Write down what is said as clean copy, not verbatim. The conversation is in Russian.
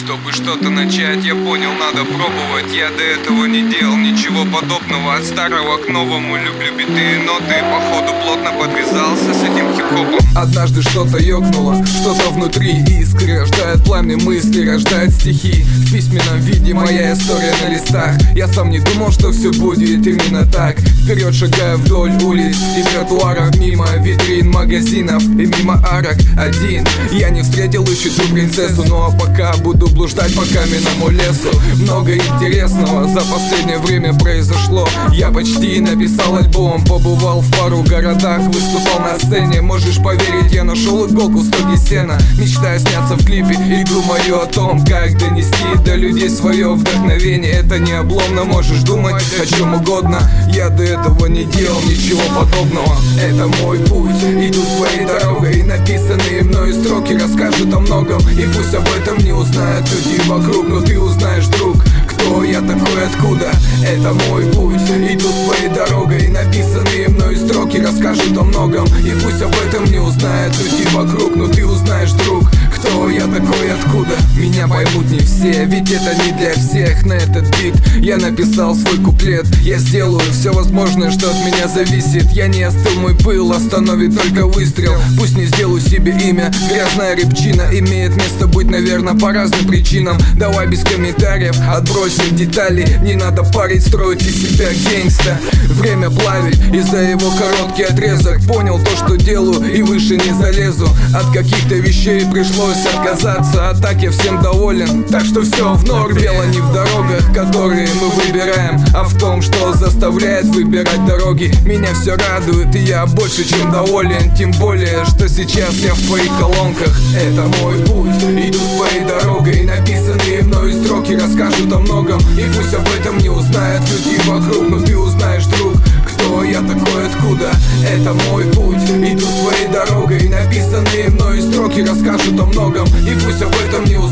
чтобы что-то начать. Я понял, надо пробовать. Я до этого не делал ничего подобного. От старого к новому люблю биты и ноты. Походу плотно подвязался с этим хип-хопом. Однажды что-то ёкнуло, что-то внутри. Искры рождают пламя, мысли рождают стихи. В письменном виде моя история на листах. Я сам не думал, что все будет именно так. Вперед шагаю вдоль улиц и тротуаров, мимо витрин магазинов и мимо арок один. Я не встретил еще ту принцессу, ну а пока буду блуждать по каменному лесу. Много интересного за последнее время произошло. Я почти написал альбом, побывал в пару городах, выступал на сцене. Можешь поверить, я нашел иголку в стоге сена. Мечтаю сняться в клипе и думаю о том, как донести до людей свое вдохновение. Это не обломно, можешь думать о чем угодно. Я до этого не делал ничего подобного. Это мой путь, иду своей дорогой. И написанные мною строки расскажут о многом. И пусть об этом не узнают люди вокруг, но ты узнаешь, друг, кто я такой, откуда. Это мой путь, иду своей дорогой. И написанные мною строки расскажут о многом. И пусть об этом не узнают люди вокруг, но ты узнаешь, друг, кто я такой, откуда. Меня поймут не все, ведь это не для всех. На этот бит я написал свой куплет. Я сделаю все возможное, что от меня зависит. Я не остыл, мой пыл остановит только выстрел. Пусть не сделаю себе имя, грязная рябчина. Имеет место быть, наверное, по разным причинам. Давай без комментариев, отбросим детали. Не надо парить, строить из себя гангста. Время плавить, и за его короткий отрезок понял то, что делаю, и выше не залезу. От каких-то вещей пришлось отказаться, а так я всем доволен. Так что все в норме. Дело не в дорогах, которые мы выбираем, а в том, что заставляет выбирать дороги. Меня все радует, и я больше чем доволен. Тем более, что сейчас я в твоих колонках. Это мой путь, иду своей дорогой. И написанные мною строки расскажут о многом. И пусть об этом не узнают люди вокруг, но ты узнаешь, друг, кто я такой, откуда. Это мой путь, иду своей дорогой. И написанные мною строки расскажут о многом. И пусть об этом не узнают